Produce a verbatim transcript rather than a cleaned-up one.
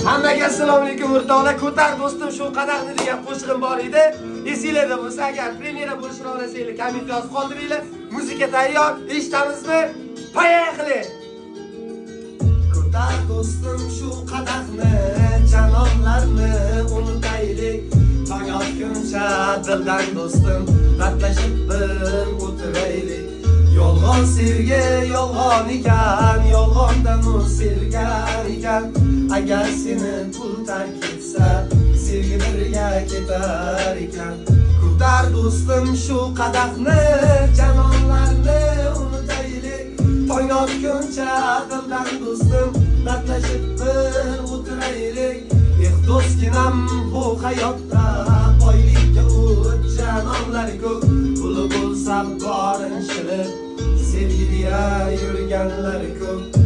Hammaga assalomu alaykum o'rtoqlar. Ko'tar do'stim shu qadaqni degan qo'shig'im bor edi. Esingizda bo'lsa, agar premyera bo'lishini olasanglar, komment yozib qoldiringlar. Muzika tayyor. Eshitamizmi? Poyaqli. Ko'tar do'stim shu qadaqni, janonlarni unutaylik. Tong otguncha dildan do'stim, ratlashib bir o'tiraylik. Yolg'on sevgi yolg'on ekan, yolg'ondan u sevgan ekan. Agar seni pul tark etsa, sevgi birga ketar ekan. Ko'tar do'stim shu qadaqni, janonlarni unutaylik. Tong otguncha dildan do'stim, ratlashib bir o'tiraylik. Eh do'stginam bu hayotda boylikka o't janonlar ko'p. Puli bo'lsa borin shilib, sevgi deya yurganlar ko'p.